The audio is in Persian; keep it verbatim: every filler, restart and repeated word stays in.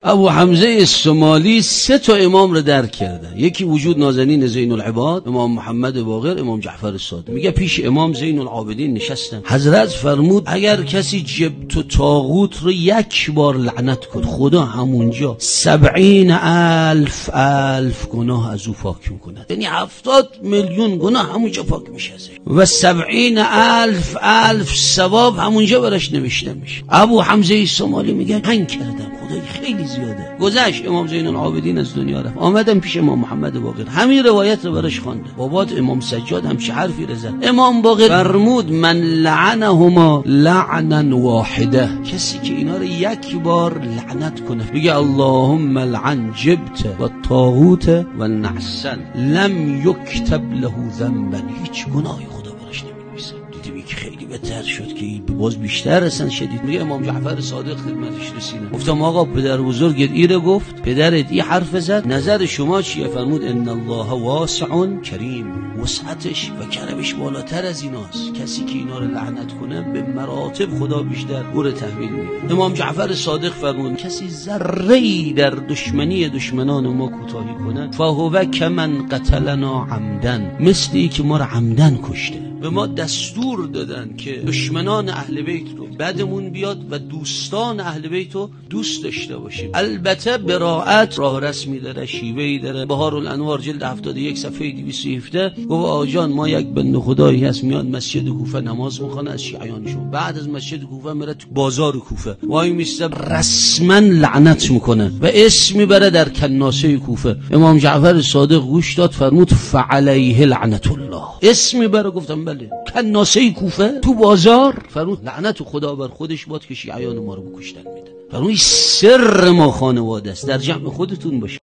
ابو حمزه الصومالی سه تا امام رو درک کرده. یکی وجود نازنین زین العباد، امام محمد باقر، امام جعفر صادق. میگه پیش امام زین العابدین نشستم، حضرت فرمود اگر کسی جبت و طاغوت رو یک بار لعنت کن، خدا همونجا سبعین الف الف گناه از او پاک میکند. یعنی هفتاد میلیون گناه همونجا پاک میشه و سبعین الف الف ثواب همونجا براش نوشته میشه. ابو حمزه الصومالی میگه هنگ کردم، خدای خیلی زیاده. گذشت امام زین العابدین از دنیا رفت، آمدم پیش امام محمد باقر، همین روایت رو براش خوانده. بابات امام سجاد هم چه حرفی رو زد. امام باقر فرمود من لعنهما لعنا واحده، کسی که اینا رو یک بار لعنت کنه، میگه اللهم لعن جبت و طاغوت و نحسن لم یکتب له ذنبا، هیچ گناهی خدا براش نمی‌نویسه. دیدی که خیلی بهتر شد که باز بیشتر اصلا شدید. میگه امام جعفر صادق خدمتش رسیدم، گفتم آقا پدر بزرگت ایره گفت، پدرت این حرف زد، نظر شما چیه؟ فرمود ان الله واسع کریم، وسعتش و کرمش بالاتر از ایناست. کسی که اینا رو لعنت کنه به مراتب خدا بیشتر او رو تحویل میده. امام جعفر صادق فرمود کسی ذره‌ای در دشمنی دشمنان ما کوتاهی کنه فهو کمن قتلنا عمدن، مثلی که ما رو عمدن کشته. به ما دستور دادن که دشمنان اهل بیت رو بدمون بیاد و دوستان اهل بیت رو دوست داشته باشیم. البته براءت راه رسمی داره، شیوهی داره. بهارالانوار جلد هفتاد و یک صفحه دویست و هفده گفت آجان ما یک بنده خدایی هست میاد مسجد کوفه نماز میخونه از شیعیانشون، بعد از مسجد کوفه میره تو بازار کوفه وای میسته رسما لعنت میکنه و اسم میبره در کناسه کوفه. امام جعفر صادق گوش داد، فرمود فعلیه لعنت الله، اسم میبره. گفتم بله، کناسه کوفه تو بازار، فرمود لعنت خدا بر خودش باد که شیعیان ما رو بکشتن میده. فرمود سر ما خانواده است، در جمع خودتون باشه.